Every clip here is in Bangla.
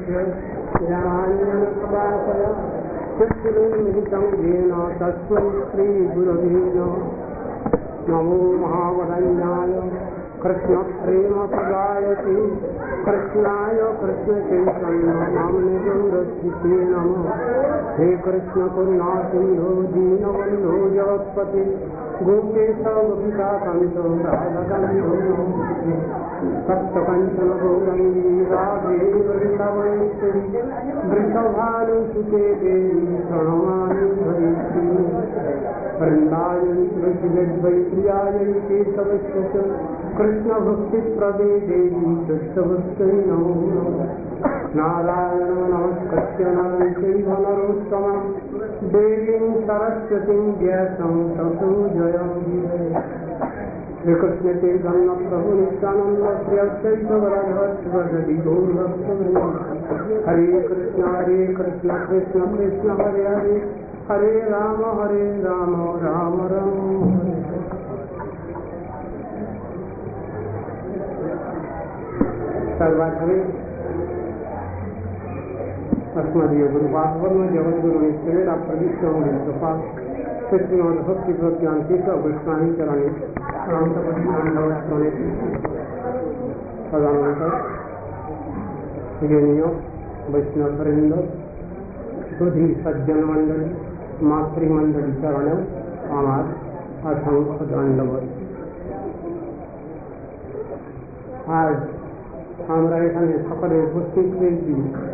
तस्य रामान्यनप्रभासया चक्षुरुन्मिलितं येन तस्मै श्रीगुरवे नमो महावदन्याय कृष्णप्रेमप्रदायते कृष्णाय कृष्णचैतन्य नाम्ने गौरक्षिते नमः। हे कृष्ण करुणा सिन्धो दीनबन्धो जगत्पते गोपेश गोपिकाकान्त राधाकान्त सप्तकाञ्चन गौरङ्गी राधे वृन्दावनेश्वरी वृषभानुसुते देवी प्रणमामि हरिप्रिये वृन्दायनि तुलसीवै प्रियायै केशवस्य च कृष्णभक्तिप्रदे देवी कृष्णभक्त्यै नमो नमः। नारायणं नमस्कृत्य नरं चैव नरोत्तमं देवीं सरस्वतीं व्यासं ततो जयमुदीरये। श्रीकृष्ण चैतन्य प्रभु नित्यानंद श्री अद्वैत गदाधर गौरभक्तवृन्द हरे कृष्ण कृष्ण कृष्ण हरे हरे हरे राम राम राम हरे। सर्वात्मे अस्मदीय गुरुभागवत जगद्गुरु निश्चय प्रदीक्षण कृपा कृष्ण भक्ति प्रज्ञान के वैष्णवी चरणे तदनंतर पूजनीय वैष्णववृंद सुधी सज्जन मंडली मातृमंडली चरणे আমার असंख्य दंडवत। আজ আমরা এখানে সকলে উপস্থিত হয়েছি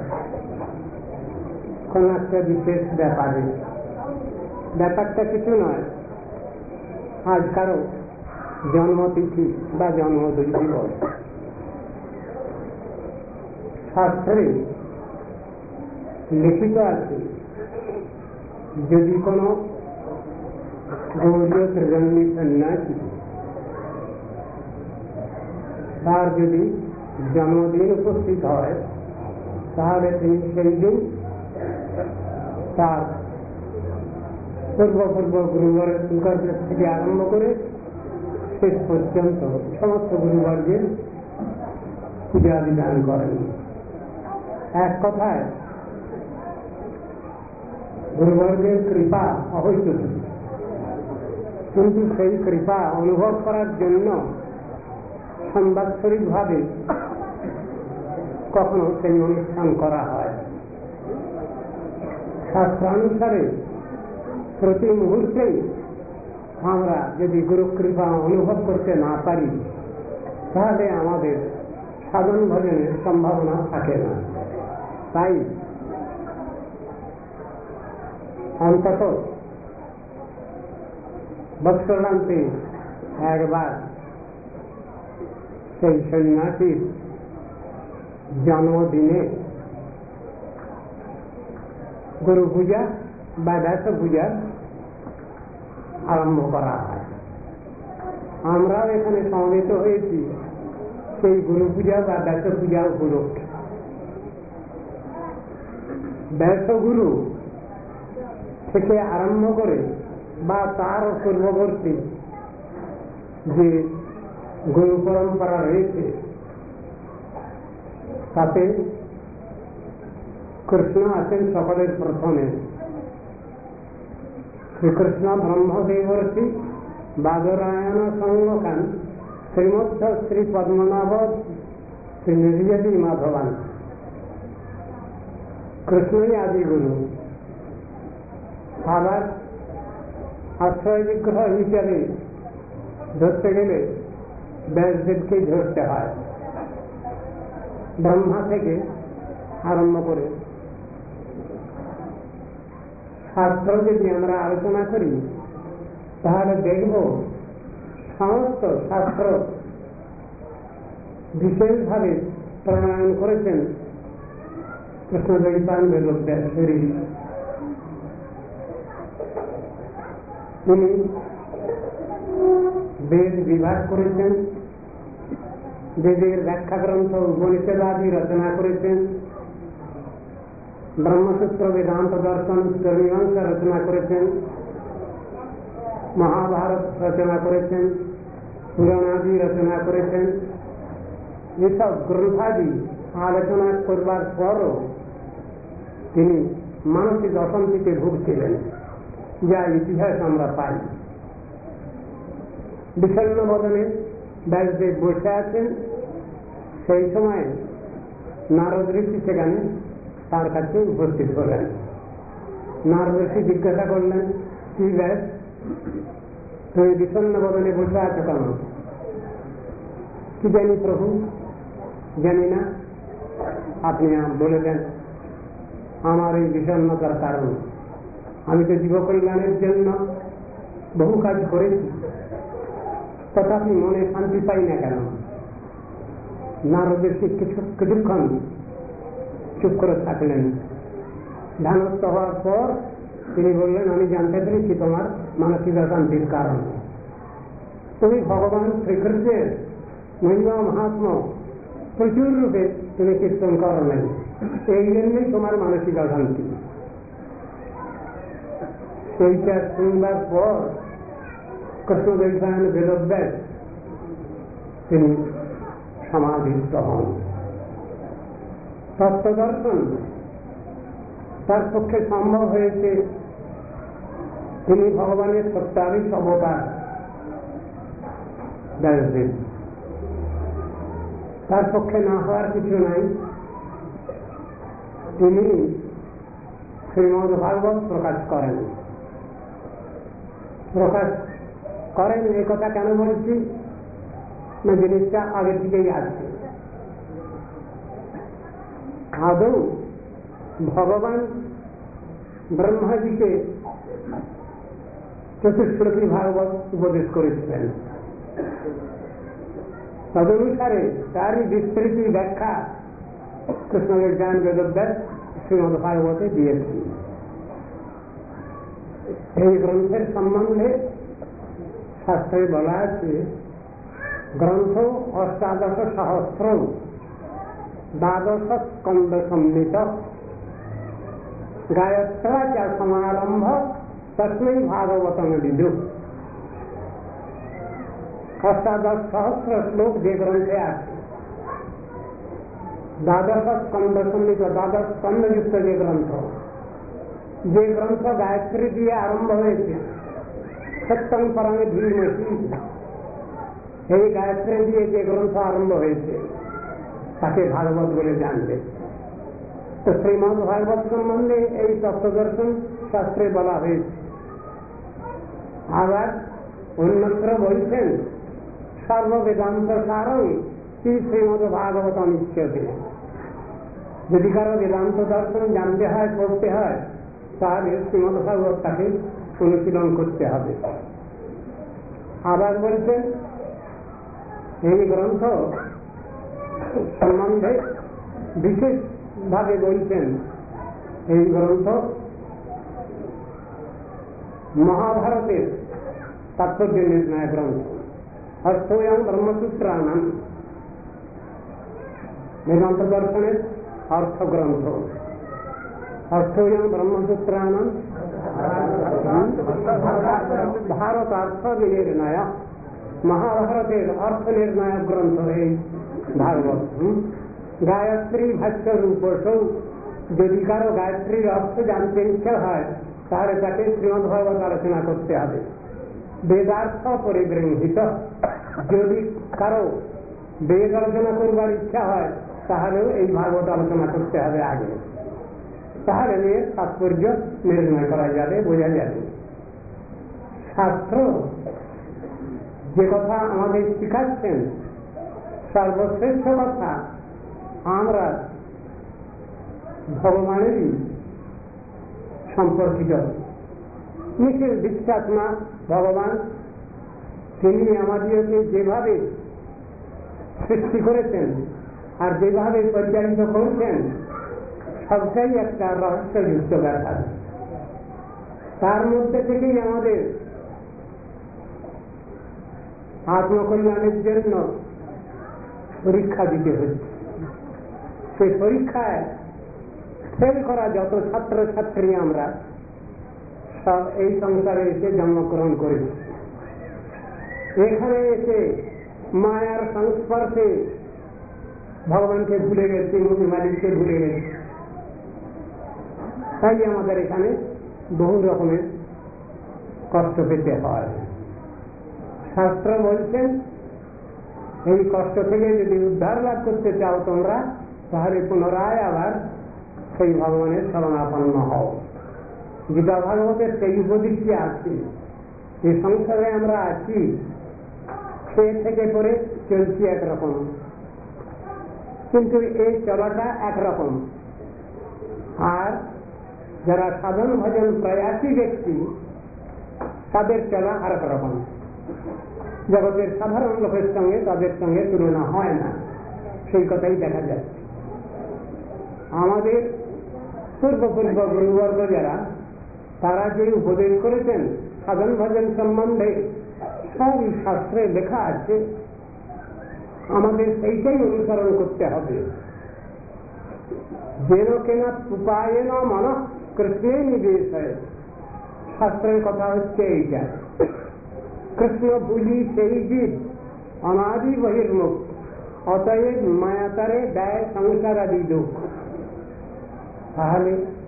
কোন একটা বিশেষ ব্যাপারে। ব্যাপারটা কিছু নয়, আজ কারো জন্মতিথি বা জন্মদিবস। শাস্ত্রে লিখিত আছে যদি কোনো গৌরীয় ত্রিজন্মী সন্ন্যাসী তার যদি জন্মদিন উপস্থিত হয় তাহলে তিনি সেই দিন তার পূর্ব গুরুবর্গের থেকে আরম্ভ করে শেষ পর্যন্ত সমস্ত গুরুবর্গের পূজা বিধান করেন। এক কথায় গুরুবর্গের কৃপা অহৈতুকী, কিন্তু সেই কৃপা অনুভব করার জন্য সাংবৎসরিক ভাবে কখনো সেই অনুষ্ঠান করা হয়। শাস্ত্রানুসারে প্রতি মুহূর্তেই আমরা যদি গুরু কৃপা অনুভব করতে না পারি তাহলে আমাদের সাধন ভজনের সম্ভাবনা থাকে না। তাই অন্তত বৎসরান্তে একবার সেই সন্ন্যাসীর জন্মদিনে গুরু পূজা বা ব্যাস পূজা আরম্ভ করা হয়। আমরাও এখানে সমবেত হয়েছি সেই গুরু পূজা বা ব্যাস পূজা উপলক্ষে। ব্যাসগুরু থেকে আরম্ভ করে বা তার পূর্ববর্তী যে গুরু পরম্পরা রয়েছে তাতে কৃষ্ণ আছেন সকলের প্রথমে। শ্রীকৃষ্ণ ব্রহ্মদেবর্ষি বাদরায়ণ সংলোকান শ্রীমধ্য শ্রী পদ্মনাভ শ্রী নির্যতি মাধবান। কৃষ্ণই আদি গুরু। আবার আশ্রয় বিগ্রহ হিসাবে ধরতে গেলে ব্যাসদেবকেই ধরতে হয়। ব্রহ্মা থেকে আরম্ভ করে শাস্ত্র যদি আমরা আলোচনা করি তাহলে দেখব সমস্ত শাস্ত্র বিশেষভাবে প্রণয়ন করেছেন কৃষ্ণদ্বৈপায়ন বেদব্যাস ঋষি। তিনি বেদ বিভাগ করেছেন, বেদের ব্যাখ্যা গ্রন্থ উপনিষদাদি রচনা করেছেন, ব্রহ্মসূত্র বেদান্ত দর্শন মীমাংসা রচনা করেছেন, মহাভারত রচনা করেছেন, পুরাণাদি রচনা করেছেন। এসব গ্রন্থাদি আলোচনা করবার পরও তিনি মানসিক অশান্তিতে ভুগছিলেন, যা ইতিহাস আমরা পাই। বিষণ্ণ বদনে ব্যাসদেব বসে আছেন। সেই সময় নারদ ঋষি সেখানে তার কাছে উপস্থিত হলেন। নারদ ঋষি জিজ্ঞাসা করলেন, কি ব্যাস, তুমি বিষণ্ণ বদনে বসে আছো কেন? কি জানি প্রভু, জানি না, আপনি বলে দেন আমার এই বিষণ্ণতার কারণ। আমি তো জীব কল্যাণের জন্য বহু কাজ করেছি, তথাপি মনে শান্তি পাই না কেন? নারদ ঋষি কিছুক্ষণ চুপ করে থাকলেন। ধ্যানস্থ হওয়ার পর তিনি বললেন, আমি জানতে পেরেছি তোমার মানসিক অশান্তির কারণ। তুমি ভগবান শ্রীকৃষ্ণের মহিমা মাহাত্ম্য প্রচুর রূপে তুমি কীর্তন করো নাই, এই জন্যই তোমার মানসিক অশান্তি। সেইটা শুনবার পর কৃষ্ণদ্বৈপায়ন বেদব্যাস তিনি সমাধিস্থ হন। তত্ত্বদর্শন তার পক্ষে সম্ভব হয়েছে, তিনি ভগবানের সত্যাবিশ অবতার ব্যাসদেব। তার পক্ষে না হওয়ার কিছু নাই। তিনি শ্রীমদ ভাগবত প্রকাশ করেন। এই কথা কেন বলছি না, জিনিসটা আগে থেকেই আছে। আদৌ ভগবান ব্রহ্মাজিকে চতুশ্লোকী ভাগবত উপদেশ করেছিলেন। তদনুসারে তারই বিস্তৃতি ব্যাখ্যা কৃষ্ণজ্ঞান বেদব্যাস শ্রীমদ ভাগবতে দিয়েছেন। এই গ্রন্থের সম্বন্ধে শাস্ত্রে বলা আছে, গ্রন্থ অষ্টাদশ সহস্র দ্বাদশ স্কন্দ সম্মিত গায়ত্রা চ সমারম্ভ তস্मै ভাগবতম বিদু। অষ্টাদশ সহস্র শ্লোক যে গ্রন্থে আছে, দ্বাদশ স্কন্দ সম্মিত, দ্বাদশ স্কন্দযুক্ত যে গ্রন্থ গায়ত্রী দিয়ে আরম্ভ হয়েছে, সত্যং পরং ধীমহি, এই গায়ত্রী দিয়ে যে গ্রন্থ আরম্ভ হয়েছে তাকে ভাগবত বলে জানবে। তো শ্রীমদ ভাগবত সম্বন্ধে এই তত্ত্বদর্শন শাস্ত্রে বলা হয়েছে। আবার অন্যত্র বলছেন, সর্ববেদান্ত সারং কি শ্রীমদ ভাগবত নিশ্চয়তে। যদি কারো বেদান্ত দর্শন জানতে হয়, পড়তে হয়, তাহলে শ্রীমদ ভাগবত তাকে অনুশীলন করতে হবে। আবার বলছেন, এই গ্রন্থ সম্বন্ধে বিশেষ ভাবে বলছেন, এই গ্রন্থ মহাভারতের তাৎপর্য নির্ণয় গ্রন্থ। অর্থয়ং ব্রহ্মসূত্রাণাম, বেদান্ত দর্শনের অর্থ গ্রন্থ। অর্থয়ং ব্রহ্মসূত্রাণাম ভারতার্থ বিনির্ণয়, মহাভারতের অর্থ নির্ণয় গ্রন্থ এই ভাগবত। গায়ত্রী ভাষ্য রূপসৌ, যদি কারো গায়ত্রীর অর্থ জানতে ইচ্ছা হয় তাহলে তাকে শ্রীমদ ভাগবত আলোচনা করতে হবে। বেদার্থ পরিগৃহীত, যদি কারো বেদ আলোচনা করবার ইচ্ছা হয় তাহলেও এই ভাগবত আলোচনা করতে হবে আগে, তাহলে এর তাৎপর্য নির্ণয় করা যাবে, বোঝা যাবে। শাস্ত্র যে কথা আমাদের শিখাচ্ছেন, সর্বশ্রেষ্ঠ কথা আমরা ভগবানেরই সম্পর্কিত। নিখিল বিশ্বাত্মা ভগবান, তিনি আমাদেরকে যেভাবে সৃষ্টি করেছেন আর যেভাবে পরিচালিত করছেন, সবটাই একটা রহস্যযুক্ত ব্যাপার। তার মধ্যে থেকেই আমাদের আত্মকল্যাণের জন্য পরীক্ষা দিতে হচ্ছে। সেই পরীক্ষায় ফেল করা যত ছাত্রছাত্রী আমরা সব এই সংসারে এসে জন্মগ্রহণ করেছি। এখানে এসে মায়ার সংস্পর্শে ভগবানকে ভুলে গেছি, মুক্তি মালিককে ভুলে গেছি। তাই আমাদের এখানে বহু রকমের কষ্ট পেতে হয়। শাস্ত্র বলছেন এই কষ্ট থেকে যদি উদ্ধার লাভ করতে চাও তোমরা, তাহলে পুনরায় আবার সেই ভগবানের শরণাপন্ন হও। গীতা ভাগবতের সেই উপদেশই আছে। এই সংসারে আমরা আছি, খেয়ে থেকে পরে চলছি একরকম, কিন্তু এই চলাটা একরকম। আর যারা সাধন ভজন প্রয়াসী ব্যক্তি, তাদের চলা আর এক রকম। জগতের সাধারণ লোকের সঙ্গে তাদের সঙ্গে তুলনা হয় না, সেই কথাই দেখা যাচ্ছে। আমাদের পূর্বপূর্ব গুরুবর্গ যারা, তারা যে উপদেশ করেছেন সাধন ভজন সম্বন্ধে, সবই শাস্ত্রে লেখা আছে। আমাদের সেইটাই অনুসরণ করতে হবে। যেন কেনা উপায়েন মন কৃষ্ণে নিবেশ হয়, শাস্ত্রের কথা হচ্ছে এইটা। কৃষ্ণ বুঝি সেই জীব অনাদি বহির্মুখ, অতএব মায়াতারে দেয় সংসার আদি দুঃখ। তাহলে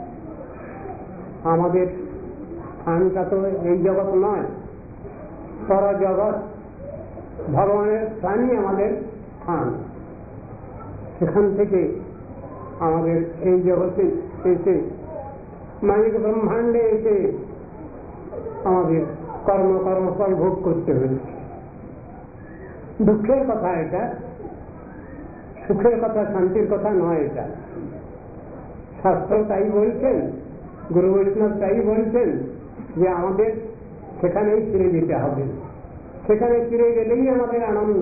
আমাদের স্থানটা তো এই জগৎ নয়, পরজগৎ। ভগবানের স্থানই আমাদের স্থান। সেখান থেকে আমাদের এই জগতে এসে, মানিক ব্রহ্মাণ্ডে এসে আমাদের কর্মফল ভোগ করতে হয়েছে। দুঃখের কথা এটা, সুখের কথা, শান্তির কথা নয় এটা। শাস্ত্র তাই বলছেন, গুরু বৈষ্ণব তাই বলছেন যে আমাদের সেখানেই ফিরে যেতে হবে। সেখানে ফিরে গেলেই আমাদের আনন্দ।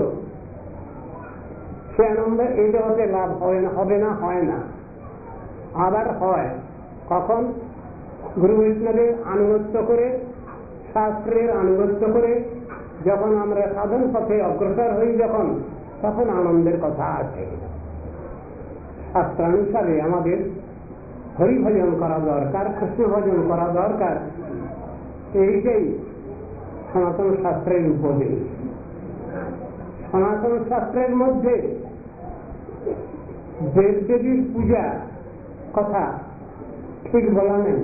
সে আনন্দ এই জগতে লাভ হবে না, হয় না। আবার হয় কখন? গুরু বৈষ্ণবের আনুগত্য করে, শাস্ত্রের আনুগত্য করে যখন আমরা সাধন পথে অগ্রসর হই, যখন, তখন আনন্দের কথা আছে। শাস্ত্রানুসারে আমাদের হরি ভজন করা দরকার, কৃষ্ণ ভজন করা দরকার। এইটাই সনাতন শাস্ত্রের উপদেশ। সনাতন শাস্ত্রের মধ্যে দেবদেবীর পূজা কথা ঠিক বলা নেই।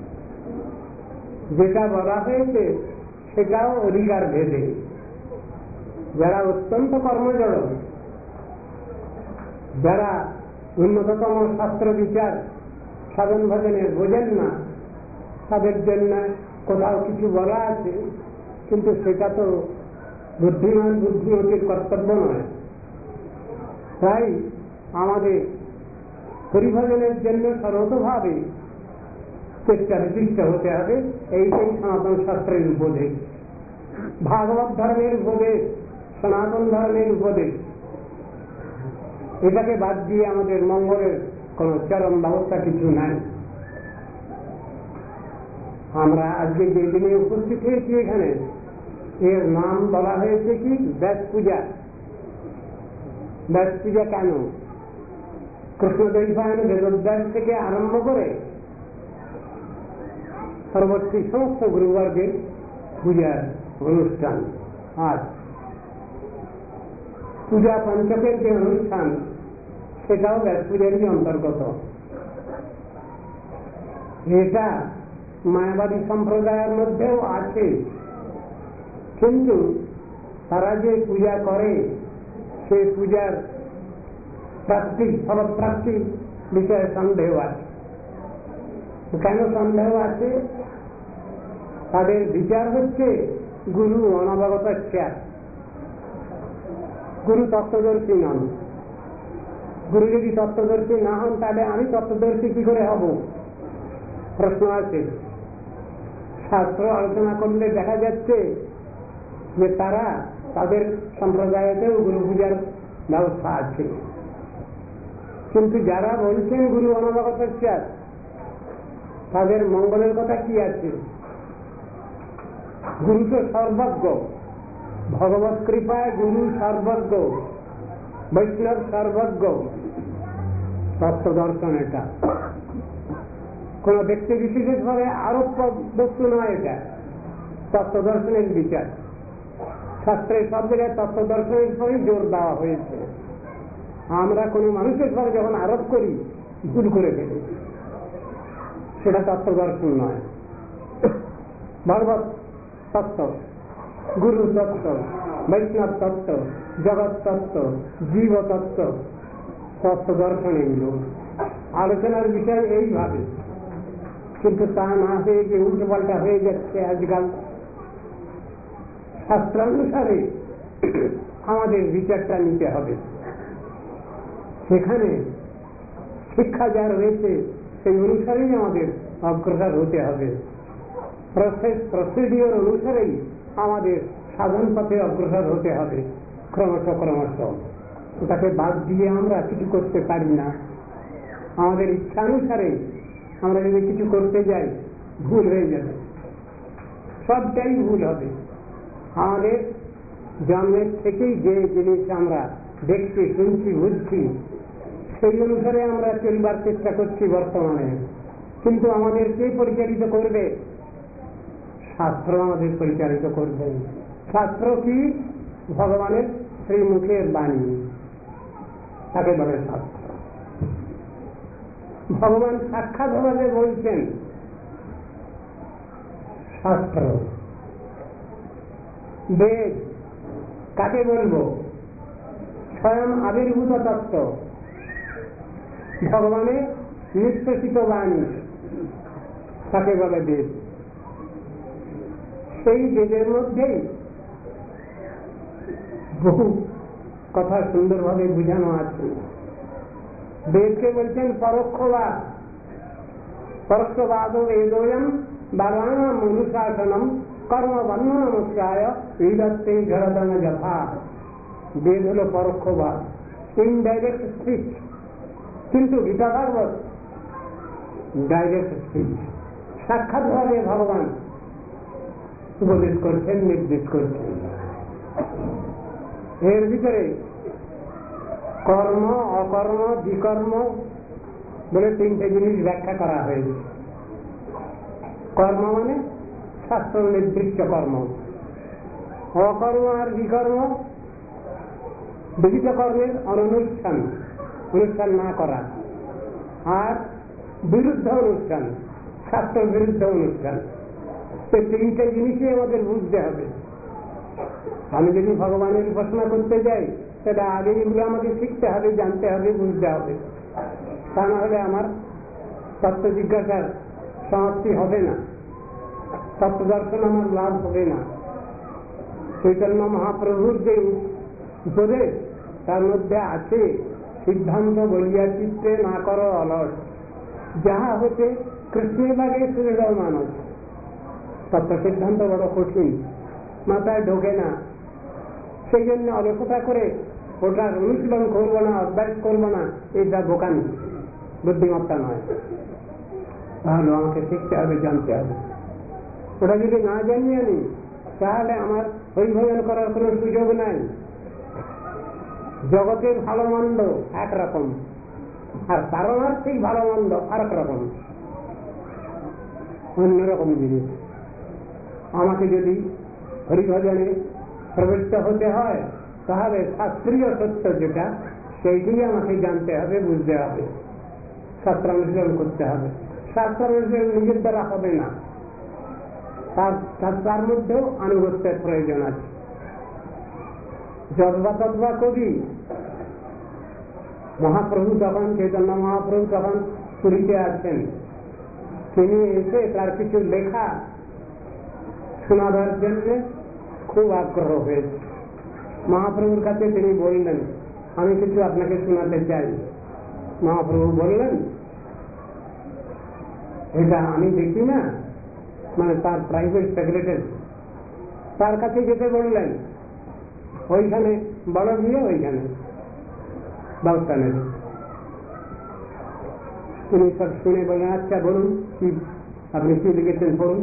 যেটা বলা হয়েছে সেটাও অধিকার ভেদে। যারা অত্যন্ত কর্মজড়, যারা উন্নততম শাস্ত্র বিচার সাধন ভজনের বোঝেন না, তাদের জন্য কোথাও কিছু বলা আছে, কিন্তু সেটা তো বুদ্ধিমান বুদ্ধিমতীর কর্তব্য নয়। তাই আমাদের হরিভজনের জন্য সর্বতভাবে চেষ্টা বিশিষ্ট হতে হবে। এইটাই সনাতন শাস্ত্রের উপদেশ, ভাগবত ধর্মের উপদেশ, সনাতন ধর্মের উপদেশ। এটাকে বাদ দিয়ে আমাদের মঙ্গলের কোন চরম ব্যবস্থা কিছু নাই। আমরা আজকে যে দিনে উপস্থিত হয়েছি এখানে, এর নাম বলা হয়েছে কি? ব্যাস পূজা। ব্যাস পূজা কেন? কৃষ্ণদ্বৈপায়ন বেদোদ্যাস থেকে আরম্ভ করে পরবর্তী সমস্ত গুরুবর্গের পূজার অনুষ্ঠান। আর পূজা পঞ্চকের যে অনুষ্ঠান, সেটাও ব্যাস পূজারই অন্তর্গত। এটা মায়াবাদী সম্প্রদায়ের মধ্যেও আছে, কিন্তু তারা যে পূজা করে সেই পূজার প্রাপ্তি, ফলপ্রাপ্তি বিষয়ে সন্দেহ আছে। কেন সন্দেহ আছে? তাদের বিচার হচ্ছে গুরু অনবগত খ্যাত, গুরু তত্ত্বদর্শী নন। গুরু যদি তত্ত্বদর্শী না হন, তাহলে আমি তত্ত্বদর্শী কি করে হব? প্রশ্ন আছে। শাস্ত্র আলোচনা করলে দেখা যাচ্ছে যে তারা, তাদের সম্প্রদায়েতেও গুরু পূজার ব্যবস্থা আছে, কিন্তু যারা বলছেন গুরু অনবগত খ্যাত, তাদের মঙ্গলের কথা কি আছে? গুরু তো সর্বজ্ঞ, ভগবত কৃপায় গুরু সর্বজ্ঞ, বৈষ্ণব সর্বজ্ঞ। তত্ত্ব দর্শন এটা কোন ব্যক্তি বিশেষ ভাবে আরোপ বস্তু নয়, এটা তত্ত্ব দর্শনের বিচার। শাস্ত্রের সব জায়গায় তত্ত্ব দর্শনের উপরই জোর দেওয়া হয়েছে। আমরা কোনো মানুষের পরে যখন আরোপ করি ভুল করে ফেলি, সেটা তত্ত্ব দর্শন নয়। ভগবত তত্ত্ব, গুরু তত্ত্ব, বৈষ্ণব তত্ত্ব, জগৎ তত্ত্ব, জীব তত্ত্ব, তত্ত্ব দর্শন এগুলো আলোচনার বিষয় এইভাবে। কিন্তু তা না হয়ে যে উল্টো পাল্টা হয়ে যাচ্ছে আজকাল। শাস্ত্রানুসারে আমাদের বিচারটা নিতে হবে। সেখানে শিক্ষা যা রয়েছে সেই অনুসারেই আমাদের অগ্রসর হতে হবে। প্রসিডিওর অনুসারেই আমাদের সাধন পথে অগ্রসর হতে হবে ক্রমশ ক্রমশ। ওটাকে বাদ দিয়ে আমরা কিছু করতে পারি না। আমাদের ইচ্ছানুসারে আমরা যদি কিছু করতে যাই ভুল হয়ে যাবে, সবটাই ভুল হবে। আমাদের জন্মের থেকেই যে জিনিস আমরা দেখছি, শুনছি, বুঝছি, সেই অনুসারে আমরা চলবার চেষ্টা করছি বর্তমানে। কিন্তু আমাদের কে পরিচালিত করবে? শাস্ত্র আমাদের পরিচালিত করবে। শাস্ত্র কি? ভগবানের শ্রীমুখের বাণী, তাকে বলে শাস্ত্র। ভগবান সাক্ষাৎ ভাবে বলছেন শাস্ত্র। বেদ কাকে বলবো? স্বয়ং আবির্ভূত তত্ত্ব, ভগবানের নিঃশেষিত বাণী, তাকে বলে বেদ। সেই বেদের মধ্যেই বহু কথা সুন্দরভাবে বোঝানো আছে। বেদকে বলছেন পরোক্ষবাদ। পরোক্ষবাদ বেদোয়ম বালানাম অনুশাসনম কর্ম বন্ধনমুক্তায় বিদত্তে জড়দন যথা। বেদ হল পরোক্ষবাদ, ইনডাইরেক্ট স্পিচ। কিন্তু গীতা ভাগবত ডাইরেক্ট স্পিচ। সাক্ষাৎভাবে ভগবান উপদেশ করছেন, নির্দেশ করছেন। এর ভিতরে কর্ম, অকর্ম, বিকর্ম বলে তিনটে জিনিস ব্যাখ্যা করা হয়েছে। কর্ম মানে শাস্ত্র নির্দিষ্ট কর্ম। অকর্ম আর বিকর্ম বিহিত কর্মের অননুষ্ঠান, অনুষ্ঠান না করা। আর বিরুদ্ধ অনুষ্ঠান, শাস্ত্র বিরুদ্ধ অনুষ্ঠান। এই তিনটে জিনিসই আমাদের বুঝতে হবে। আমি যদি ভগবানের উপাসনা করতে যাই, সেটা আগে এগুলো আমাকে শিখতে হবে, জানতে হবে, বুঝতে হবে। তা না হলে আমার তত্ত্ব জিজ্ঞাসার সমাপ্তি হবে না, তত্ত্ব দর্শন আমার লাভ হবে না। চৈতন্য মহাপ্রভুর যে উপদেশ, তার মধ্যে আছে সিদ্ধান্ত বলিয়া চিত্তে না করো অলস, যাহা হতে কৃষ্ণে লাগে সুরেরাও মানুষ। তত্ত্ব সিদ্ধান্ত বড় কঠিন, মাথায় ঢোকে না। সেই জন্য অলসতা করে ওটার অনুশীলন করবো না, অভ্যাস করবো না, এটা বোকামি, বুদ্ধিমত্তা নয়। তাহলে আমাকে শিখতে হবে, জানতে হবে। ওটা যদি না জানিয়ে আনি, তাহলে আমার হরিভজন করার কোনো সুযোগ নাই। জগতের ভালো মন্দ একরকম, আর পারমার্থিক ভালো মন্দ আরেক রকম, অন্যরকম জিনিস। আমাকে যদি হরিভজনে প্রবৃত্ত হতে হয়, তাহলে শাস্ত্রীয় সত্য যেটা, সেইটি আমাকে জানতে হবে, বুঝতে হবে, শাস্ত্রানুশীলন করতে হবে। শাস্ত্রানুশীলন নিজের দ্বারা হবে না, তার মধ্যেও আনুগত্যের প্রয়োজন আছে। যদ্বা তদ্বা কবি মহাপ্রভু তখন, চৈতন্য মহাপ্রভু তখন পুরীতে আছেন। তিনি এসে তার কিছু লেখা শোনাবার জন্য খুব আগ্রহ হয়েছে। মহাপ্রভুর কাছে তিনি বললেন, আমি কিছু আপনাকে শোনাতে চাই। মহাপ্রভু বললেন, এটা আমি দেখি না, মানে তার প্রাইভেট সেক্রেটারি, তার কাছে যেতে বললেন। ওইখানে বড় গিয়ে ওইখানে ব্যবস্থা নেন। তিনি সব শুনে বললেন, আচ্ছা বলুন কি আপনি কি লিখেছেন, পড়ুন।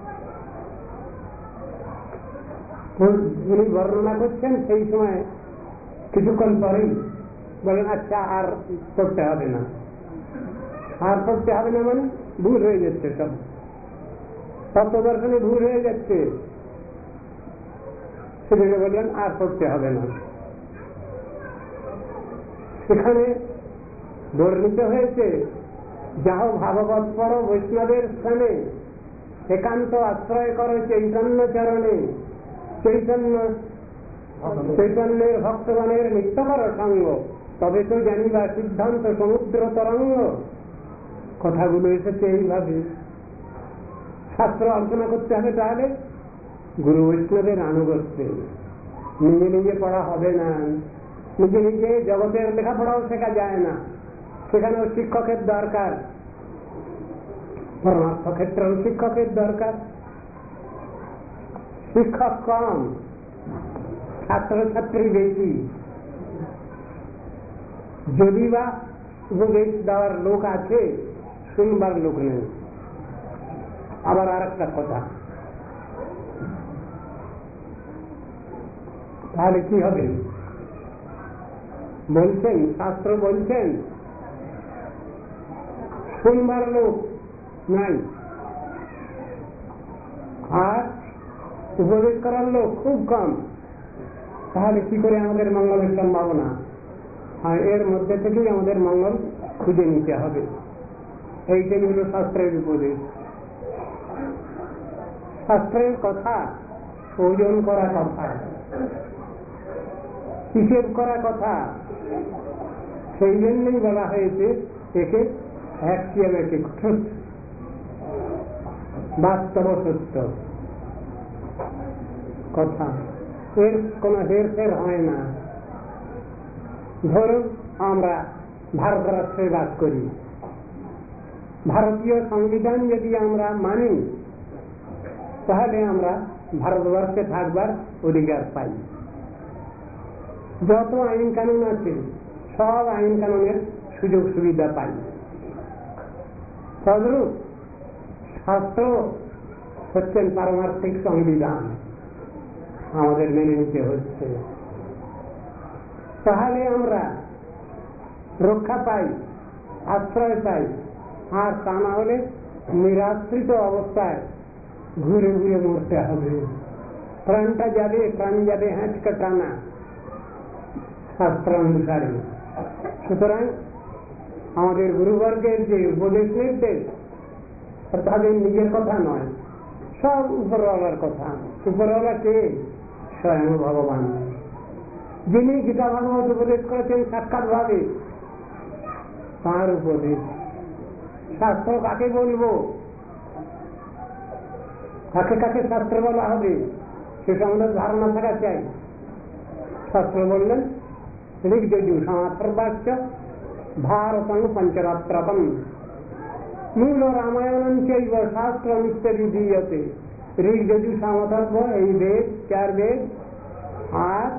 উনি বর্ণনা করছেন, সেই সময় কিছুক্ষণ পরেই বলেন, আচ্ছা আর পড়তে হবে না। আর পড়তে হবে না মানে ভুল হয়ে যাচ্ছে, সব তত্ত্ব দর্শনে ভুল হয়ে যাচ্ছে। সেদিকে বললেন আর পড়তে হবে না। সেখানে বর্ণিত হয়েছে, যাহ ভাগবত পর বৈষ্ণবের স্থানে, একান্ত আশ্রয় করো চৈতন্য চরণে, চৈতন্যের ভক্তগণের নিত্য কর সঙ্গ, তবে তো জানিবা সিদ্ধান্ত সমুদ্র তরঙ্গ। কথাগুলো এসেছে এইভাবে। শাস্ত্র আলোচনা করতে হবে তাহলে গুরু বৈষ্ণবের আনুগত্যে, নিজে নিজে পড়া হবে না। নিজে নিজে জগতের লেখাপড়াও শেখা যায় না, সেখানেও শিক্ষকের দরকার, পরমার্থ ক্ষেত্রেও শিক্ষকের দরকার। শিক্ষক কম, ছাত্রছাত্রী বেশি। যদি বা উপদেশ দেওয়ার লোক আছে, শুনবার লোক নেই। আবার আর একটা কথা, তাহলে কি হবে? বলছেন, শাস্ত্র বলছেন শুনবার লোক নাই, আর উপদেশ করার লোক খুব কম। তাহলে কি করে আমাদের মঙ্গলের সম্ভাবনা? আর এর মধ্যে থেকেই আমাদের মঙ্গল খুঁজে নিতে হবে। এইটাই হল শাস্ত্রের উপদেশ। শাস্ত্রের কথা ওজন করা কথা, হিসেব করা কথা। সেই জন্যই বলা হয়েছে একে অ্যাক্সিওমেটিক ট্রুথ, বাস্তব সত্য কথা। এর কোন হেরফের হয় না। ধরুন আমরা ভারতবর্ষে বাস করি, ভারতীয় সংবিধান যদি আমরা মানি, তাহলে আমরা ভারতবর্ষে থাকবার অধিকার পাই। যত আইন কানুন আছে সব আইন কানুনের সুযোগ সুবিধা পাই। তদ্রূপ শাস্ত্র হচ্ছেন পারমার্থিক সংবিধান, আমাদের মেনে নিতে হচ্ছে। তাহলে আমরা রক্ষা পাই, আশ্রয় পাই। আর তা না হলে নিরাশ্রিত অবস্থায় ঘুরে ঘুরে মরতে হবে। প্রাণটা যাবে, প্রাণ যাবে হ্যাঁচকা টানা, শাস্ত্র অনুসারে। সুতরাং আমাদের গুরুবর্গের যে উপদেশ নির্দেশ, তাদের নিজের কথা নয়, সব উপরওয়ালার কথা। উপরওয়ালা কে? স্বয়ং ভগবান, যিনি গীতা ভাগবত উপদেশ করেছেন সাক্ষাৎ ভাবে, তাঁর উপদেশ। শাস্ত্র কাকে বলবো, কাকে কাকে শাস্ত্র বলা হবে, সেটা আমাদের ধারণা থাকা চাই। শাস্ত্র বললেন ঋগ্যজু সমাপর্বাচ্য ভারতং পঞ্চরাত্রকম মূল রামায়ণ চৈব শাস্ত্র নিত্য বিধীয়তে। ঋগ্যজু সামথর্ব, এই বেদ, 4 বেদ, আর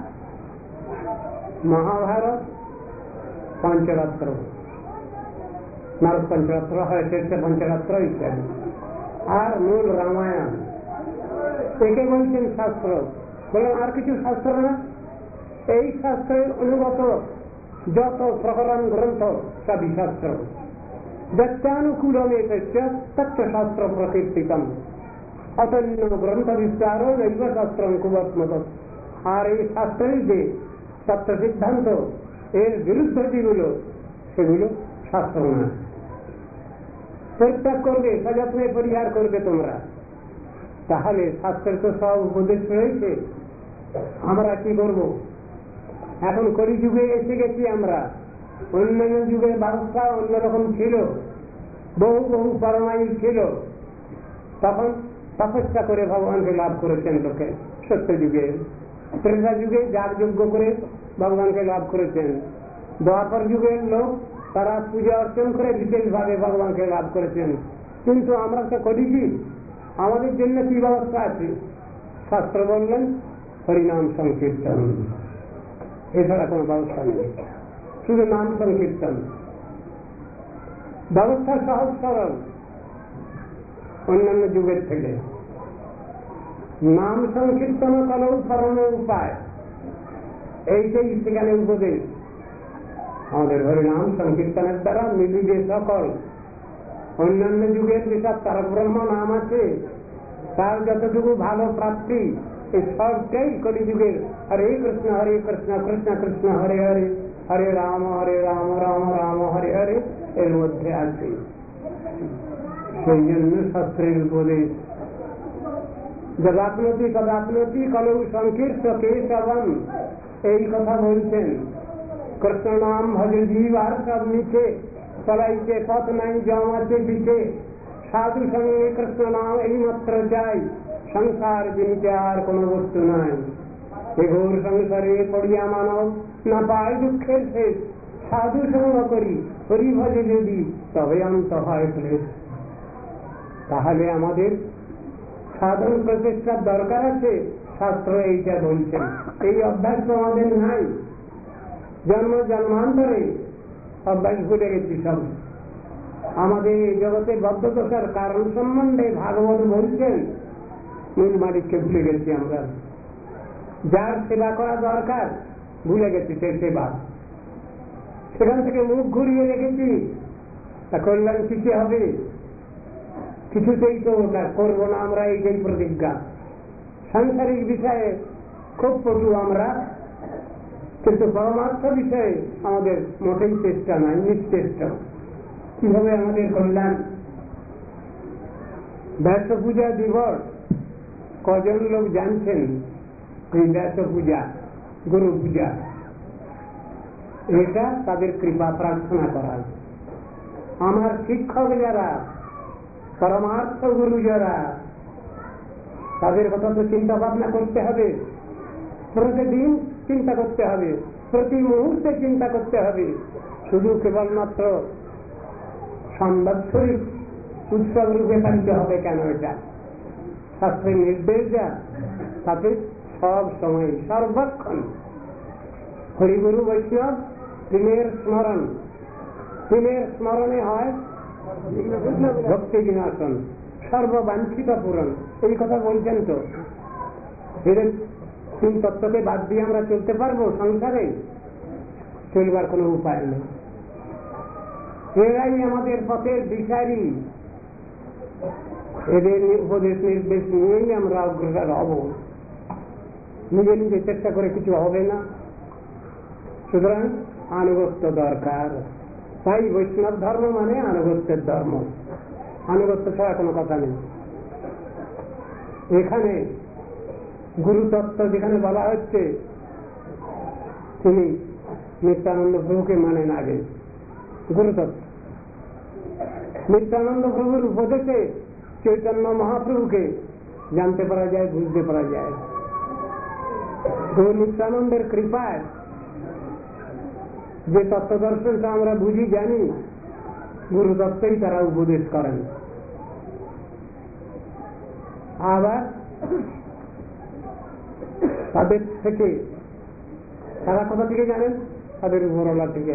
মহাভারত, পঞ্চরাত্র, নারদ পঞ্চরাত্র হয়, তীর্থ পঞ্চরাত্র ইত্যাদি, আর মূল রামায়ণ। একে বলছেন শাস্ত্র। বললাম আর কিছু শাস্ত্র না, এই শাস্ত্রের অনুগত যত প্রকরণ গ্রন্থ সবই শাস্ত্র। দত্তানুকূলমে তথ্য শাস্ত্র প্রকীর্তিতম অতন্য গ্রন্থ বিস্তার নৈব শাস্ত্রং কুবৎমত। আর এই শাস্ত্রের যে সত্য সিদ্ধান্ত, এর বিরুদ্ধ যেগুলো, সেগুলো শাস্ত্র না। পরিত্যাগ করবে, সযত্নে পরিহার করবে তোমরা। তাহলে শাস্ত্রের তো সব উপদেশ রয়েছে, আমরা কি করব? এখন কলিযুগে এসে গেছি আমরা। অন্যান্য যুগের ব্যবস্থা অন্যরকম ছিল, বহু বহু পরমায়ু ছিল। তখন তপস্যা করে ভগবানকে লাভ করেছেন লোকে। সত্য যুগে, ত্রেতা যুগে যাগযজ্ঞ করে ভগবানকে লাভ করেছেন। দ্বাপর যুগের লোক তারা পূজা অর্চন করে বিশেষভাবে ভগবানকে লাভ করেছেন। কিন্তু আমরা তো করিছি, আমাদের জন্য কি ব্যবস্থা আছে? শাস্ত্র বললেন হরিনাম সংকীর্তন, এছাড়া কোন ব্যবস্থা নেই, শুধু নাম সংকীর্তন। ব্যবস্থা সহজ সরল অন্যান্য যুগের থেকে। নাম সংকীর্তন করেও পরম উপায়, এইটাই সেখানে উপদেশ। আমাদের হরিনাম সংকীর্তনের দ্বারা মিলিবে সকল। অন্যান্য যুগের যেসব পরব্রহ্ম নাম আছে, তার যতটুকু ভালো প্রাপ্তি, এই সবটাই কলিযুগের হরে কৃষ্ণ কৃষ্ণ কৃষ্ণ হরে হরে হরে রাম রাম রাম হরে হরে এর মধ্যে আছে। সেই জন্য শাস্ত্রের উপদেশ জগাপ্নতি কদাপ্নতি কলৌ সংকীর্ষ কেশবম, এই কথা বলছেন। কৃষ্ণ নাম ভজ জীবার সব মিছে, চলাইতে পথ নাই জম আছে পিছে, সাধু সঙ্গে কৃষ্ণ নাম এই মাত্র চাই, সংসার জিনিতে আর কোন বস্তু নাই। এ ঘোর সংসারে পড়িয়া মানব না পায় দুঃখের শেষ, সাধু সঙ্গ করি হরি ভজে যদি তবে অন্ত হয় ক্লেশ। তাহলে আমাদের সাধন প্রচেষ্টার দরকার আছে, শাস্ত্র এইটা বলছেন। এই অভ্যাস তো আমাদের নাই, জন্ম জন্মান্তরে অভ্যাস ভুলে গেছি সব। আমাদের এই জগতে বদ্ধদশার কারণ সম্বন্ধে ভাগবত বলছেন, মূল মালিককে ভুলে গেছি আমরা। যার সেবা করা দরকার ভুলে গেছি সে সেবা, সেখান থেকে মুখ ঘুরিয়ে রেখেছি। তা কল্যাণ কিসে হবে? কিছুতেই তো ওটা করবো না আমরা, এইটাই প্রতিজ্ঞা। সাংসারিক বিষয়ে খুব পটু আমরা, কিন্তু পরমার্থ বিষয়ে আমাদের মোটেই চেষ্টা নাই, নিশ্চেষ্ট। কিভাবে আমাদের কল্যাণ? ব্যাস পূজা দিবস কজন লোক জানছেন? এই ব্যাস পূজা, গুরু পূজা, এটা তাদের কৃপা প্রার্থনা করা। আমার শিক্ষক যারা, পরমার্থ গুরু যারা, তাদের কথা তো চিন্তা ভাবনা করতে হবে, প্রতিদিন চিন্তা করতে হবে, প্রতি মুহূর্তে চিন্তা করতে হবে। শুধু কেবলমাত্র সাম্বৎসরিক উৎসব রূপে পালিত হবে কেন? এটা শাস্ত্রের নির্দেশ যা, তাতে সব সময় সর্বক্ষণ হরিগুরু বৈষ্ণব প্রেমের স্মরণ, প্রেমের স্মরণে হয় ভক্তি বিনাশন, সর্ববাঞ্ছিত পূরণ। এই কথা বলছেন তো। এদের তিন তত্ত্বকে বাদ দিয়ে আমরা চলতে পারবো সংসারে? চলবার কোনো উপায় নেই। এরাই আমাদের পথের দিশারি, এদের উপদেশ নির্দেশ নিয়েই আমরা অগ্রসর হব। নিজে নিজে চেষ্টা করে কিছু হবে না। সুতরাং আনুগত্য দরকার। তাই বৈষ্ণব ধর্ম মানে আনুগত্যের ধর্ম, আনুগত্য ছাড়া কোনো কথা নেই। এখানে গুরুতত্ত্ব যেখানে বলা হচ্ছে, তিনি নিত্যানন্দ প্রভুকে মানেন আগে। গুরুতত্ত্ব নিত্যানন্দ প্রভুর উপদেশে চৈতন্য মহাপ্রভুকে জানতে পারা যায়, বুঝতে পারা যায়। নিত্যানন্দের কৃপায় যে তত্ত্ব দর্শনটা আমরা বুঝি জানি, গুরুতত্ত্বই তারা উপদেশ করেন। আবার তাদের থেকে, তারা কোথা থেকে জানেন? তাদের উপরওয়ালা থেকে।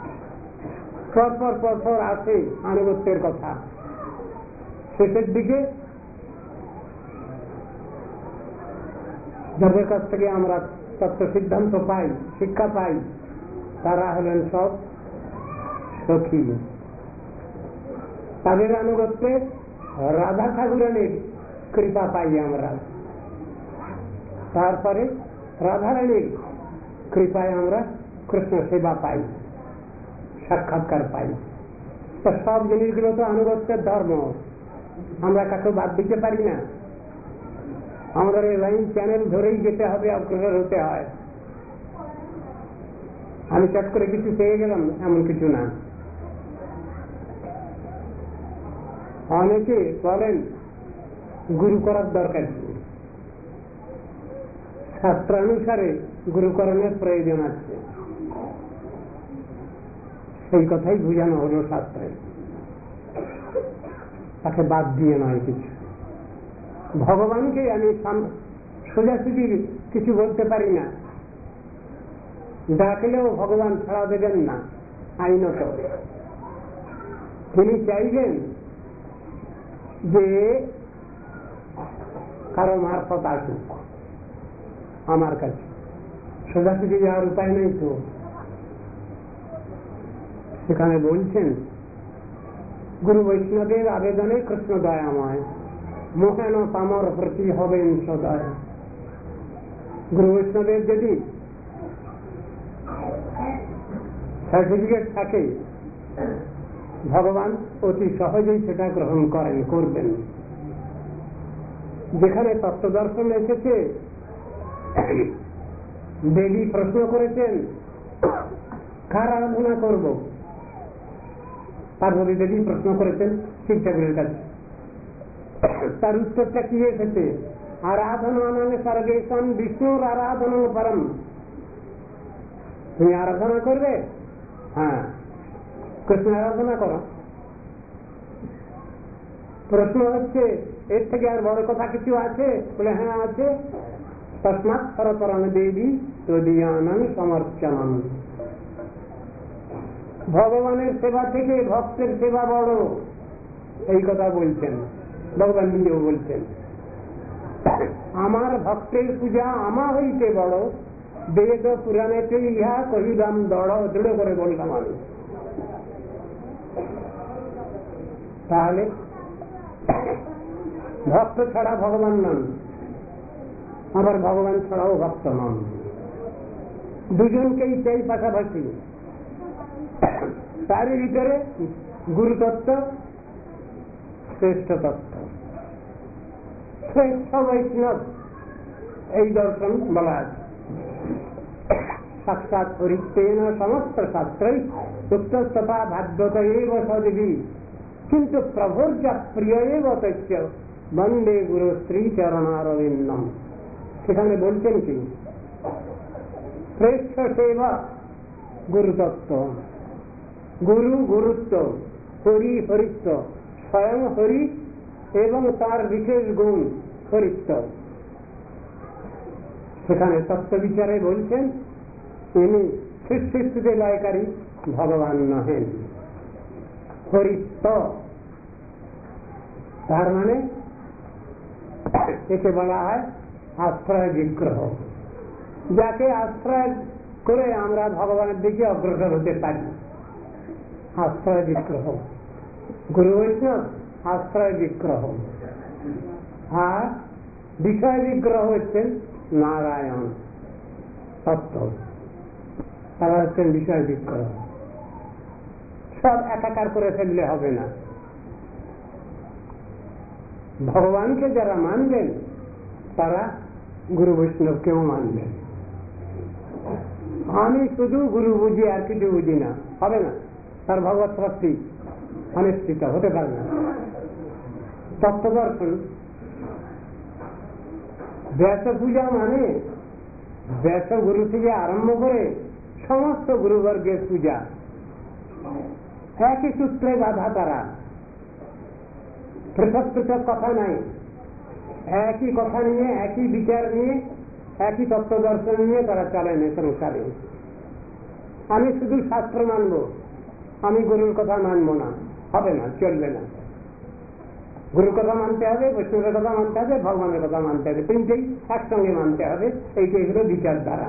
পর আসে আনুগত্যের কথা। শেষের দিকে যাদের কাছ থেকে আমরা তত্ত্ব সিদ্ধান্ত পাই, শিক্ষা পাই, তারা হলেন সব সখী। তাদের আনুগত্যে রাধা ঠাকুরানীর কৃপা পাই আমরা। তারপরে রাধারানীর কৃপায় আমরা কৃষ্ণ সেবা পাই, সাক্ষাৎকার পাই। তো সব জিনিসগুলো তো আনুগত্যের ধর্ম, আমরা কাকে বাদ দিতে পারি না। আমাদের এই লাইন চ্যানেল ধরেই যেতে হবে, অগ্রসর হতে হয়। আমি চট করে কিছু পেয়ে গেলাম এমন কিছু না। অনেকে বলেন গুরু করার দরকার কি? শাস্ত্রানুসারে গুরুকরণের প্রয়োজন আছে, সেই কথাই বুঝানো হলো শাস্ত্রে। তাকে বাদ দিয়ে নয় কিছু। ভগবানকে আমি সোজাসুজি কিছু বলতে পারি না, ডাকলেও ভগবান ছাড়া দেবেন না আইনত। তিনি চাইবেন যে কারো মারফত আসুক আমার কাছে, সোজাসুজি যাওয়ার উপায় নেই তো। সেখানে বলছেন গুরু বৈষ্ণবের আবেদনে কৃষ্ণ দয়াময়, মোহেন পামর প্রতি হবেন সদয়। গুরু বৈষ্ণবের যদি সার্টিফিকেট থাকে, ভগবান অতি সহজেই সেটা গ্রহণ করবেন। যেখানে তত্ত্ব দর্শন এসেছে, দেবী প্রশ্ন করেছেন কার আরাধনা করব, পার্বতী দেবী প্রশ্ন করেছেন শিব ঠাকুরের কাছে। তার উত্তরটা কি এসেছে? আরাধনা সর্বেশন বিষ্ণুর আরাধনা পরম। তুমি আরাধনা করবে? হ্যাঁ, কৃষ্ণ আরাধনা করো। প্রশ্ন হচ্ছে এর থেকে আর বড় কথা কিছু আছে? বলে হ্যাঁ আছে। তস্মাৎ সরতরণ দেবী তদীয়ানং সমর্চনম। ভগবানের সেবা থেকে ভক্তের সেবা বড়, এই কথা বলছেন ভগবান নিজেও বলছেন। আমার ভক্তের পূজা আমা হইতে বড়, বেদ পুরাণেতে ইহা কহিলাম দৃঢ় করে বললাম আমি। তাহলে ভক্ত ছাড়া ভগবান নন, আবার ভগবান ছাড়াও ভক্ত নন, দুজনকেই চাই পাশাপাশি। তারই ভিতরে গুরুতত্ত্ব শ্রেষ্ঠ তত্ত্ব, শ্রেষ্ঠ বৈষ্ণব এই দর্শন বলা আছে। সাক্ষাৎ পরিত্তেন সমস্ত শাস্ত্রই উক্ত তথা ভাগ্যত এব সদিবি, কিন্তু প্রভুর যা প্রিয় এব তস্য বন্দে গুরু শ্রী চরণারবিন্দম। সেখানে বলছেন কি? শ্রেষ্ঠ সেবা গুরুতত্ত্ব, গুরু গুরুত্ব, হরি হরিত্ব, স্বয়ং হরি এবং তার বিশেষ গুণ হরিত্ব। সেখানে তত্ত্ব বিচারে বলছেন ইনি সৃষ্টিস্থিতি লয়কারী ভগবান নহেন, হরিত্ব। তার মানে একে বলা হয় আশ্রয় বিগ্রহ, যাকে আশ্রয় করে আমরা ভগবানের দিকে অগ্রসর হতে পারি। আশ্রয় বিগ্রহ গুরু বৈষ্ণব, আশ্রয় বিগ্রহ। আর বিষয় বিগ্রহ হচ্ছেন নারায়ণ তত্ত্ব, তারা হচ্ছেন বিষয় বিগ্রহ। সব একাকার করে ফেললে হবে না। ভগবানকে যারা মানবেন তারা গুরু বৈষ্ণবকেও মানবেন। আমি শুধু গুরু বুঝি আর কিছু বুঝি না, হবে না। তার ভগবত ভক্তি অনিশ্চিত হতে পারে না। তত্ত্ব দর্শন ব্যাস পূজা মানে ব্যাস গুরু থেকে আরম্ভ করে সমস্ত গুরুবর্গের পূজা, একই সূত্রে বাধা। তারা পৃথক পৃথক কথা নাই, একই কথা নিয়ে, একই বিচার নিয়ে, একই তত্ত্ব দর্শন নিয়ে তারা চলেন সংসারে। আমি শুধু শাস্ত্র মানব, আমি গুরুর কথা মানব না, হবে না, চলবে না। গুরুর কথা মানতে হবে, বৈষ্ণবের কথা মানতে হবে, ভগবানের কথা মানতে হবে, তিনটেই একসঙ্গে মানতে হবে। এইটাই হলো বিচারধারা।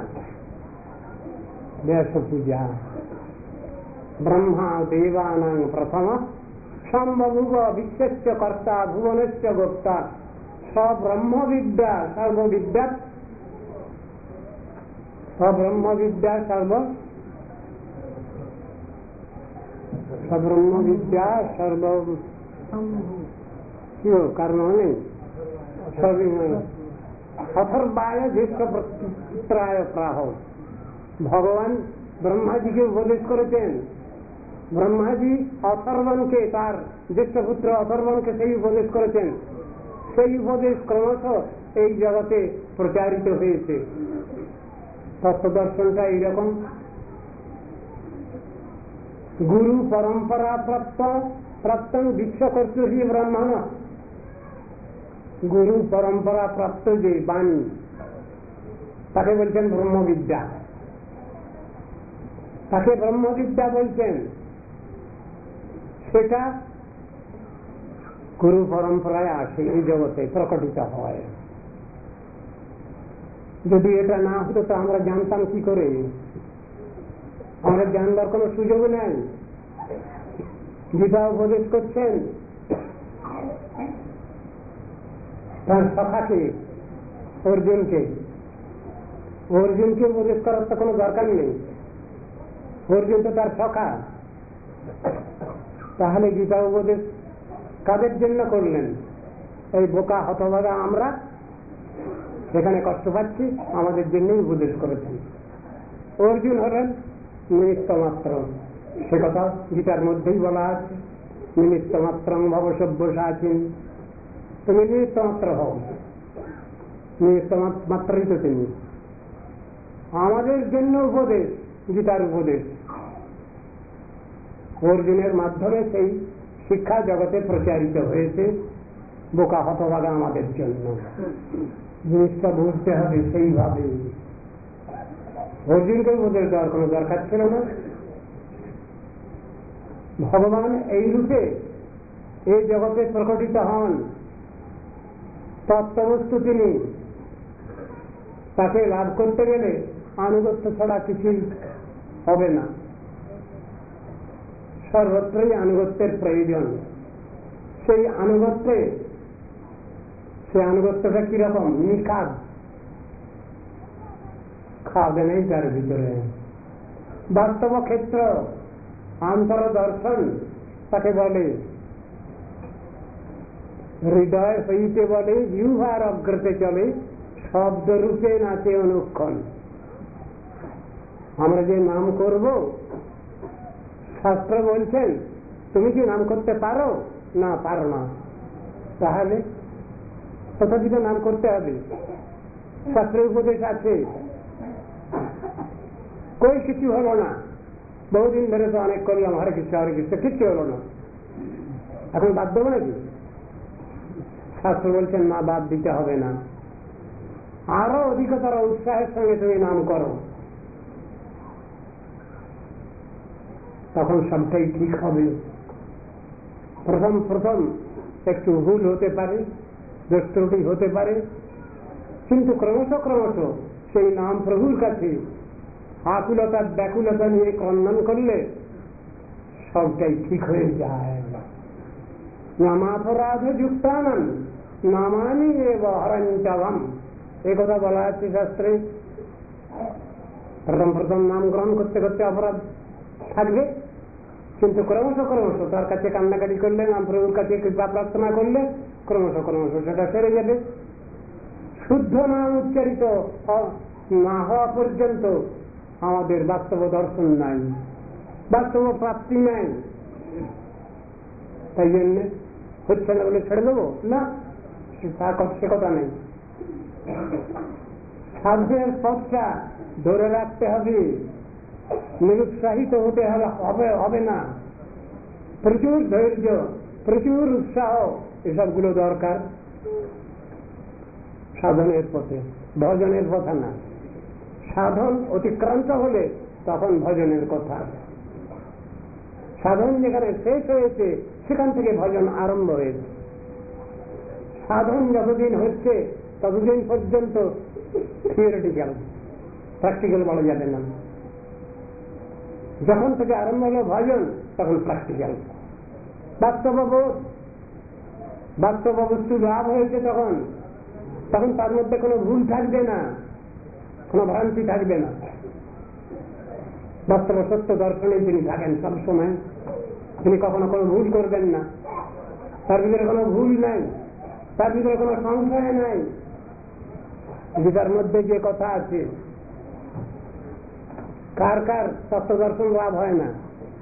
ব্যাস পূজা ব্রহ্মা দেবানাং প্রথম সম্ভব বিশ্বস্য কর্তা ভুবনস্য গোপ্তা সব্রহ্মবিদ্যা সর্ববিদ্যা সব্রহ্মবিদ্যা সব্রহ্মবিদ্যা সর্ব কি কারণ নেই অথর্বায় জ্যেষ্ঠ পুত্রায় প্রাহ। ভগবান ব্রহ্মাজিকে উপদেশ করেছেন। ব্রহ্মাজি অথর্বণকে, তার জ্যেষ্ঠ পুত্র অথর্বণকে সেই উপদেশ করেছেন। সেই উপদেশ ক্রমশ এই জগতে প্রচারিত হয়েছে। তত্ত্ব দর্শনটা এইরকম। গুরু পরম্পরা প্রাপ্ত বিশ্বকর্তৃ ব্রহ্মণ। গুরু পরম্পরা প্রাপ্ত যে বাণী, তাকে বলছেন ব্রহ্মবিদ্যা। তাকে ব্রহ্মবিদ্যা বলছেন। সেটা গুরু পরম্পরায় আসে, এই জগতে প্রকটিত হয়। যদি এটা না হতো তো আমরা জানতাম কি করে? আমরা জানবার কোন সুযোগ নেই। গীতা উপদেশ করছেন তার সখাকে, অর্জুনকে। অর্জুনকে উপদেশ করার তো কোনো দরকার নেই। অর্জুন তো তার সখা, তাহলে গীতা উপদেশ কাদের জন্য করলেন? এই বোকা হতভাগা আমরা যেখানে কষ্ট পাচ্ছি আমাদের জন্যই উপদেশ করেছেন। অর্জুন হলেন নিমিত্ত মাত্র, সে কথা গীতার মধ্যেই বলা আছে, নিমিত্ত মাত্র ভব সব্যসাচিন। তুমি নিমিত্ত মাত্র হও, নিমিত্ত মাত্রই তো তিনি। আমাদের জন্য উপদেশ, গীতার উপদেশ অর্জুনের মাধ্যমে সেই শিক্ষা জগতে প্রচারিত হয়েছে বোকা হতভাগা আমাদের জন্য। জিনিসটা বুঝতে হবে সেইভাবে। অর্জুনকে উপদেশ দেওয়ার কোনো দরকার ছিল না। ভগবান এই রূপে এই জগতে প্রকটিত হন, তত্ত্ববস্তু তিনি। তাকে লাভ করতে গেলে আনুগত্য ছাড়া কিছুই হবে না, সর্বত্রই আনুগত্যের প্রয়োজন। সেই আনুগত্যটা কিরকম? নিখাদ, খাদ নেই তার ভিতরে। বাস্তব ক্ষেত্র, আন্তর দর্শন তাকে বলে। হৃদয় হইতে বলে জিহ্বার অগ্রতে চলে, শব্দরূপে নাচে অনুক্ষণ। আমরা যে নাম করব, শাস্ত্র বলছেন তুমি কি নাম করতে পারো? না, পারো না। তাহলে তথাপিত নাম করতে হবে, শাস্ত্রের উপদেশ আছে। কই কিছু হলো না, বহুদিন ধরে তো অনেক করলাম হরে কৃষ্ণ হরে কৃষ্ণ, কিচ্ছু হলো না, এখন বাদ দেবো নাকি? শাস্ত্র বলছেন না, বাদ দিতে হবে না, আরো অধিকতর উৎসাহের সঙ্গে তুমি নাম করো, তখন সবটাই ঠিক হবে। প্রথম প্রথম একটু ভুল হতে পারে, দোষ ত্রুটি হতে পারে, কিন্তু ক্রমশ ক্রমশ সেই নাম প্রভুর কাছে আকুলতা ব্যাকুলতা নিয়ে ক্রন্দন করলে সবটাই ঠিক হয়ে যায়। নামাপরাধ যুক্তানন নামানি এব হরঞ্চবম, এ কথা বলা আছে শাস্ত্রে। প্রথম প্রথম নাম গ্রহণ করতে করতে অপরাধ থাকবে, কিন্তু ক্রমশ ক্রমশ তার কাছে কান্নাকাটি করলে, নাম প্রভুর কাছে কৃপা প্রার্থনা করলে ক্রমশ ক্রমশ সেটা সেরে যাবে। শুদ্ধ নাম উচ্চারিত না হওয়া পর্যন্ত আমাদের বাস্তব দর্শন নাই, বাস্তব প্রাপ্তি নাই। তাই জন্য হচ্ছে না বলে ছেড়ে দেবো না, সে কথা নেই। সাধনের পথটা ধরে রাখতে হবে, নিরুৎসাহিত হতে হবে না। প্রচুর ধৈর্য, প্রচুর উৎসাহ, এসবগুলো দরকার সাধনের পথে, ভজনের কথা না। সাধন অতিক্রান্ত হলে তখন ভজনের কথা। সাধন যেখানে শেষ হয়েছে সেখান থেকে ভজন আরম্ভ হয়েছে। সাধন যতদিন হচ্ছে ততদিন পর্যন্ত থিওরিটিক্যাল, প্র্যাকটিক্যাল বলা যাবে না। যখন থেকে আরম্ভ হলো ভজন তখন প্র্যাকটিক্যাল, বাস্তববোধ, বাস্তব বস্তু লাভ হয়েছে তখন তার মধ্যে কোনো ভুল থাকবে না, কোনো ভ্রান্তি থাকবে না। বাস্তব সত্য দর্শনে তিনি থাকেন সবসময়, তিনি কখনো কোনো ভুল করবেন না, তার ভিতরে কোনো ভুল নাই, তার ভিতরে কোনো সংশয় নাই। গীতার মধ্যে যে কথা আছে, কার কার তত্ত্ব দর্শন লাভ হয় না?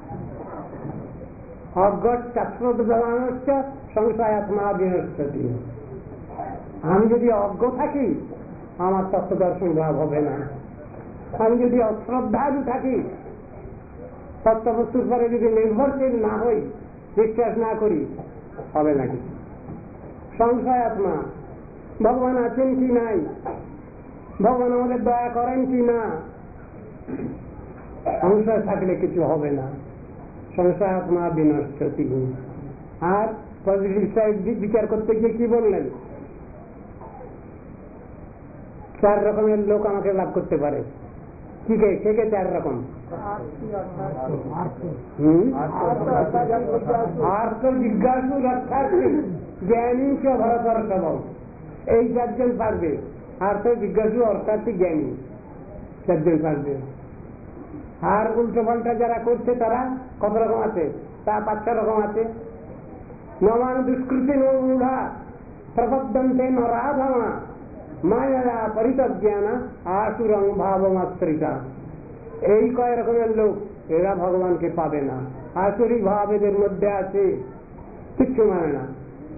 অজ্ঞট চাত্রদানশ্চ সংশয়াত্মা বিনশ্যতি। আমি যদি অজ্ঞ থাকি আমার তত্ত্ব দর্শন লাভ হবে না। আমি যদি অশ্রদ্ধালু থাকি, তত্ত্ববস্তুর পরে যদি নির্ভরশীল না হই, বিশ্বাস না করি, হবে না কিছু। সংশয়াত্মা, ভগবান আছেন কি নাই, ভগবান আমাদের দয়া করেন কি না, সংশয় থাকলে কিছু হবে না। সংশয়াত্মা বিনশ্যতি। আর পজিটিভ সাইড বিচার করতে গিয়ে কি বললেন? 4 রকমের লোক আমাকে লাভ করতে পারে। কি কে 4 রকম? আর্থ জিজ্ঞাসু রক্ষার্থী জ্ঞানী চ ভরতর সবল। এই 4 জন পারবে। আর্থ জিজ্ঞাসু অর্থাৎ জ্ঞানী 4 জন পারবে। আর উল্টো পাল্টা যারা করছে তারা কত রকম আছে, তা 5-6 রকম আছে। নমান দুষ্কৃতি নূঢ়া প্রবদ্ধন্তে নরাধমা মায়া পরিতজ্ঞানা আসুরং ভাবমাত্রিকা। এই কয় রকমের লোক, এরা ভগবানকে পাবে না। আসুরিক ভাব এদের মধ্যে আছে, কিচ্ছু মানে না,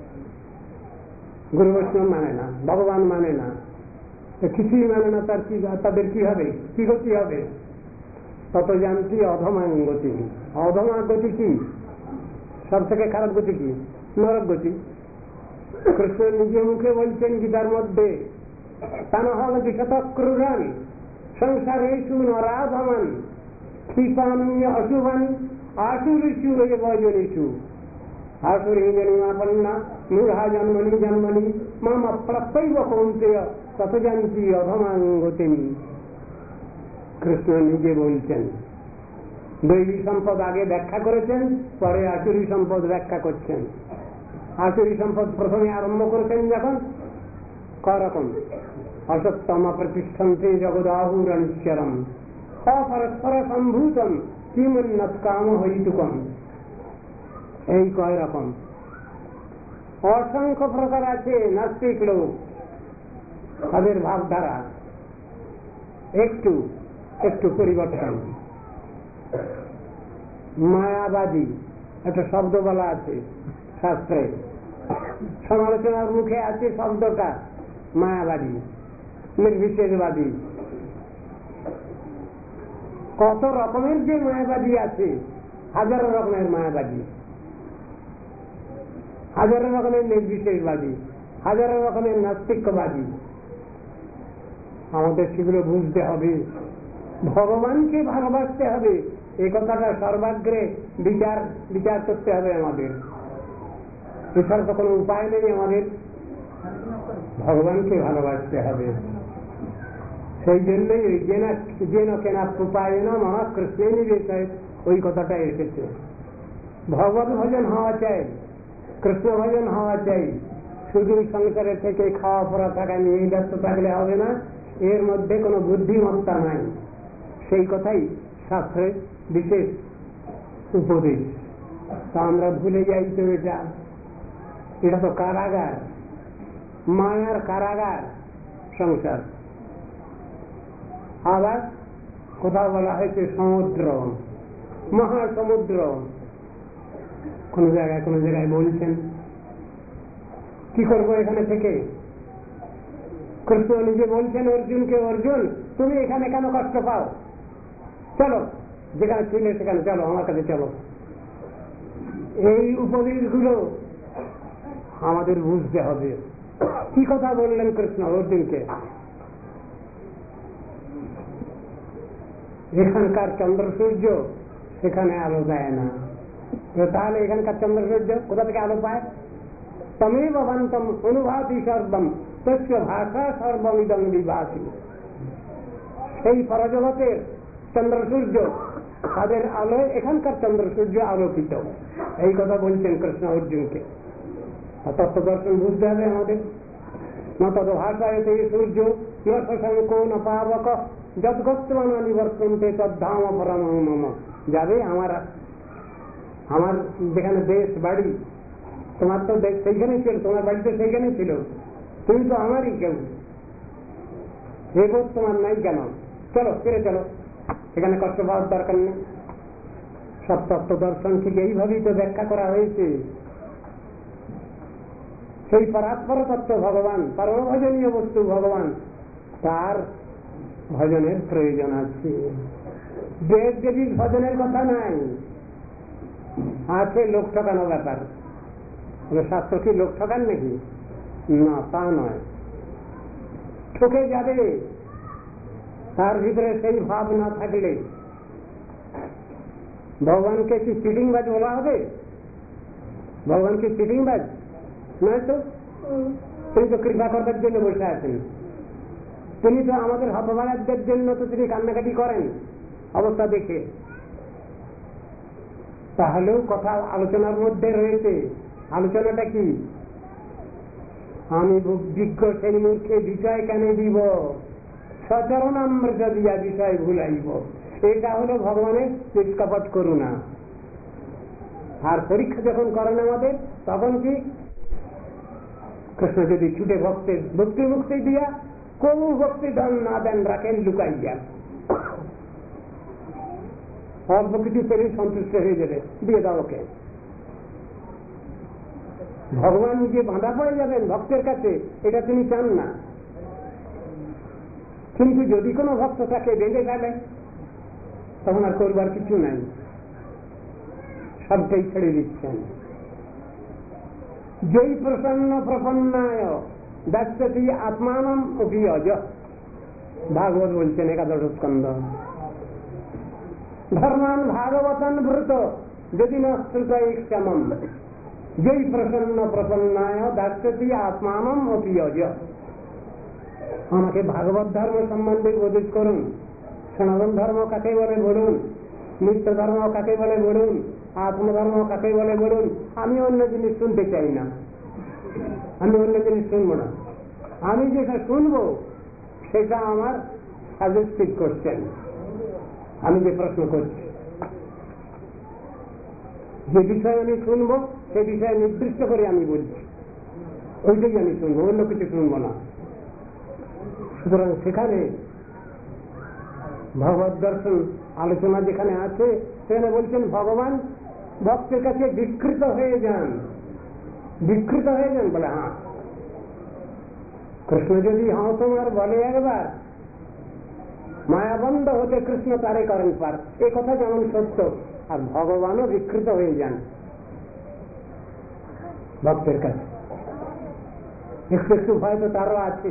গুরু বৈষ্ণব মানে না, ভগবান মানে না, কিছুই মানে না। তাদের কি হবে, কি গতি হবে? তত জানতি অধমাং গতি। অধমা গতি কি? সব থেকে খারাপ গতি কি? নরক গতি। কৃষ্ণ নিজে মুখে বলছেন গীতার মধ্যে, তানহগতি শতক্রুরান সংসারেষু নরাধমান ক্ষিপাম্য অশুভান আসুরিষু বজনিষু আসুরি জন্মাপন্না মূঢ়া জন্মনি জন্মনি মাম অপ্রাপ্যৈব কৌন্তেয় তত জানতি অধমাং গতিম। কৃষ্ণ নিজে বলছেন। দৈবী সম্পদ আগে ব্যাখ্যা করেছেন, পরে আসুরি সম্পদ ব্যাখ্যা করছেন। আসুরি সম্পদ প্রথমে আরম্ভ করেছেন যখন, করকম অসত্তম প্রতিষ্ঠন্তে জগদাহুরণীশ্বরম অপরস্পর সম্ভূতম কিমুন্নত কাম হইতুকম। এই কয় রকম অসংখ্য প্রকার আছে নাস্তিক লোক, তাদের ভাবধারা একটু একটু পরিবর্তন। মায়াবাদী একটা শব্দ বলা আছে শাস্ত্রে, সমালোচনার মুখে আছে শব্দটা মায়াবাদী, নির্বিশেষবাদী। কত রকমের যে মায়াবাদী আছে, হাজারো রকমের মায়াবাদী, হাজারো রকমের নির্বিশেষবাদী, হাজারো রকমের নাস্তিকবাদী। আমাদের সেগুলো বুঝতে হবে, ভগবানকে ভালোবাসতে হবে। এই কথাটা সর্বাগ্রে বিচার করতে হবে আমাদের। এছাড়া তো কোনো উপায় নেই আমাদের, ভগবানকে ভালোবাসতে হবে। সেই জন্যই ওই যেন কেনা উপায় না মহা কৃষ্ণে নিবেশ, ওই কথাটা এসেছে। ভগবত ভজন হওয়া চাই, কৃষ্ণ ভজন হওয়া চাই। শুধু সংসারের থেকে খাওয়া পড়া থাকা নিয়ে ব্যস্ত থাকলে হবে না, এর মধ্যে কোনো বুদ্ধিমত্তা নাই। সেই কথাই শাস্ত্রের বিশেষ উপদেশ। তা আমরা ভুলে যাই তো, এটা তো কারাগার, মায়ার কারাগার সংসার। আবার কোথাও বলা হয়েছে সমুদ্র, মহাসমুদ্র। কোন জায়গায় বলছেন কি করবো এখানে থেকে? কৃষ্ণ নিজে বলছেন অর্জুনকে, অর্জুন তুমি এখানে কেন কষ্ট পাও? চলো, যেখানে ছিলে সেখানে চলো, আমার কাছে চলো। এই উপদেশগুলো আমাদের বুঝতে হবে। কি কথা বললেন কৃষ্ণ অর্জুনকে? এখানকার চন্দ্র সূর্য সেখানে আলো দেয় না, তাহলে এখানকার চন্দ্র সূর্য কোথা থেকে আলো পায়? তমেব ভান্তম অনুভাতি সর্বম তস্য ভাষা সর্বমিদং বিভাতি। সেই পরজগতের চন্দ্র সূর্য, তাদের আলোয় এখানকার চন্দ্র সূর্য আলোকিত। এই কথা বলছেন কৃষ্ণ অর্জুনকে। তত্ত্ব দর্শন বুঝতে হবে আমাদের। ন তদ ভাষায় সূর্য ন শশাঙ্কো ন পাবক যদ্গোত্রনা নিবর্তন্তে তদ্ধাম পরম মম। যাবে আমার যেখানে দেশ বাড়ি, তোমার তো দেশ সেইখানে ছিল, তোমার বাড়ি তো সেইখানে ছিল, তুমি তো আমারই কেউ, এ বোধ তোমার নাই কেন? চলো ফিরে চলো, এখানে কষ্ট পাওয়ার দরকার নেই। সব তত্ত্ব দর্শন থেকে এইভাবেই তো ব্যাখ্যা করা হয়েছে। সেই পরাৎপর তত্ত্ব ভগবান, পরমভজনীয় বস্তু ভগবান, তার ভজনের প্রয়োজন আছে। দেব দেবীর ভজনের কথা নাই, আছে লোক ঠকানো ব্যাপার। শাস্ত্র কি লোক ঠকান নাকি? না, তা নয়। ঠকে যাবে, তার ভিতরে সেই ভাব না থাকলে। ভগবানকে কি চিটিংবাজ বলা হবে? ভগবানকে চিটিংবাজ নয় তো। তিনি তো কৃপা করবার জন্য বসে আছেন, তিনি তো আমাদের হতভাগাদের জন্য তো তিনি কান্নাকাটি করেন অবস্থা দেখে। তাহলেও কথা আলোচনার মধ্যে রয়েছে। আলোচনাটা কি? আমি বিজ্ঞ সেই মূর্খে বিষয় কেন দিব, সচরণামৃত দিয়া বিষয় ভুলাইব। এটা হলো ভগবানের নিষ্কপট করুণা। আর পরীক্ষা যখন করেন আমাদের, তখন কি কৃষ্ণ যদি ছুটে ভক্তের ভক্তি মুক্তি দিয়া কোন ভক্তি ধন না দেন, রাখেন লুকাইয়া, অল্প কিছু পেলে সন্তুষ্ট হয়ে যাবে, দিয়ে দাও ওকে। ভগবান নিজে বাঁধা পড়ে যাবেন ভক্তের কাছে, এটা তিনি চান না। কিন্তু যদি কোনো ভক্ত তাকে বেঁধে ফেলে, তখন আর করবার কিছু নাই, সবটাই ছেড়ে দিচ্ছেন। যেই প্রসন্ন প্রপন্নায় দাস্যতি আত্মানম অভিয়জ, ভাগবত বলছেন 11 স্কন্ধ। ধর্মান ভাগবতন ব্রত যদি নশ্রুত ক্ষমম, যেই প্রসন্ন প্রপন্নায় দাস্যতি আত্মানম অভিয়জ। আমাকে ভাগবত ধর্ম সম্বন্ধে উপদেশ করুন, সনাতন ধর্ম কাকে বলে বলুন, নিত্য ধর্ম কাকে বলে বলুন, আত্মধর্ম কাকে বলে বলুন। আমি অন্য জিনিস শুনতে চাই না, আমি অন্য জিনিস শুনবো না। আমি যেটা শুনবো সেটা আমার সাজেস্টিভ কোশ্চেন, আমি যে প্রশ্ন করছি, যে বিষয়ে আমি শুনবো সে বিষয়ে নির্দিষ্ট করে আমি বলছি, ওইটাই আমি শুনবো, অন্য কিছু শুনবো না। সুতরাং সেখানে ভগবত দর্শন আলোচনা যেখানে আছে, সেখানে বলছেন ভগবান ভক্তের কাছে বিকৃত হয়ে যান, বিকৃত হয়ে যান। বলে হ্যাঁ, কৃষ্ণ যদি হ্যাঁ তোমার বলে একবার, মায়াবন্ধ হতে কৃষ্ণ তারে করেন পার, এ কথা যেমন সত্য, আর ভগবানও বিকৃত হয়ে যান ভক্তের কাছে। একটু একটু ভয় তো তারও আছে,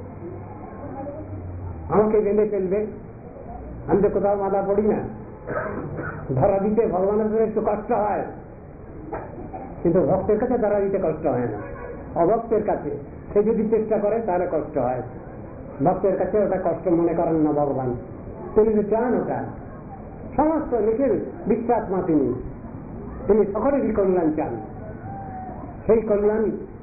আমাকে বেঁধে ফেলবে, আমি তো কোথাও বাধা পড়ি না, ধরা দিতে ভগবানের একটু কষ্ট হয়, কিন্তু ভক্তের কাছে ধরা দিতে কষ্ট হয় না। অভক্তের কাছে সে যদি চেষ্টা করে তাহলে কষ্ট হয়, ভক্তের কাছে ওটা কষ্ট মনে করেন না ভগবান। তিনি যে চান ওটা সমস্ত নিজের বিশ্বাত্মা, তিনি সকলেরই কল্যাণ চান। সেই কল্যাণ